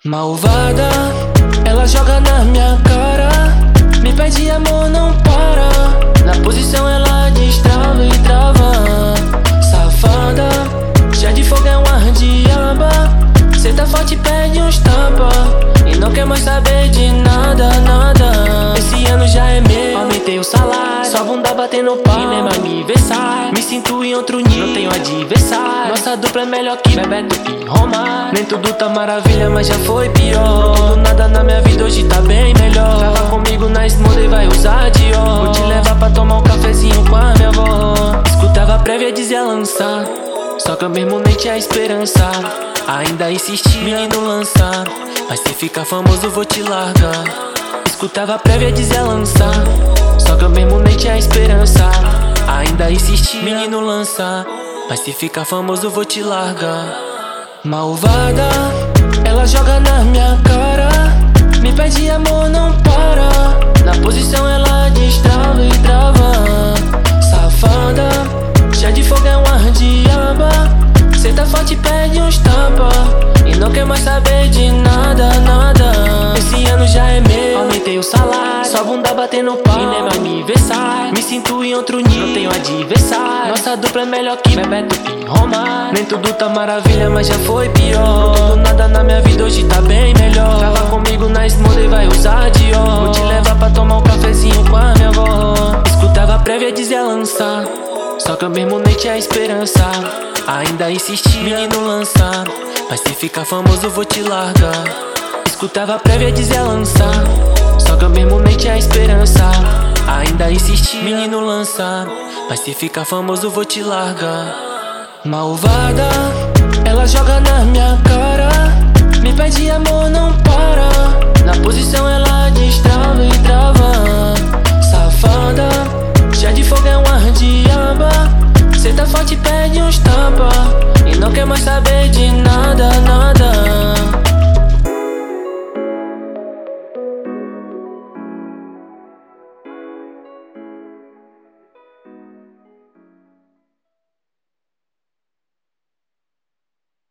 Malvada, ela joga na minha cara, me pede amor, não para. Na posição ela destrava e trava. Safada, cheia de fogo é um ar de aba. Cê tá forte, pede uns tapa e não quer mais saber de nada, nada. Esse ano já é meu, aumentei o salário, só bunda batendo pau e mesmo aniversário. Me sinto em outro nível, não tenho adversário. Nossa dupla é melhor que Bebeto e Romário. Nem tudo tá maravilha, mas já foi pior. Tudo nada na minha vida hoje tá bem melhor. Tava comigo na Smooth e vai usar Dior. Vou te levar pra tomar um cafezinho com a minha avó. Escutava a prévia, dizia lançar, só que eu mesmo nem tinha esperança. Ainda insisti, menino lançar, mas se ficar famoso vou te largar. Escutava a prévia, dizia lançar, só que eu mesmo nem tinha esperança. Ainda insisti, menino lançar, mas se ficar famoso vou te largar. Malvada, ela joga na minha cara, me pede amor, não para. Na posição ela destrava e trava. Safada, cheia de fogo é um ar de aba. Cê tá forte, pede uns tapa e não quer mais saber de nada, nada. Esse ano já é meu, aumentei o salário, só bunda batendo pau e nem meu aniversário. Me sinto em outro nível, não tenho adversário. Nossa dupla é melhor que Bebeto e Romário. Nem tudo tá maravilha, mas já foi pior. Tudo nada na minha vida hoje tá bem melhor. Tava comigo na Smooth e vai usar Dior. Vou te levar pra tomar um cafezinho com a minha avó. Escutava a prévia, dizia lançar, só que eu mesmo nem tinha esperança. Ainda insisti, menino lançar, mas se ficar famoso vou te largar. Escutava a prévia, dizia lançar, só que eu mesmo nem tinha esperança. Ainda insisti, menino lançar, mas se ficar famoso vou te largar. Malvada, ela joga na minha cara, me pede amor, não para. Na posição ela destrava e trava.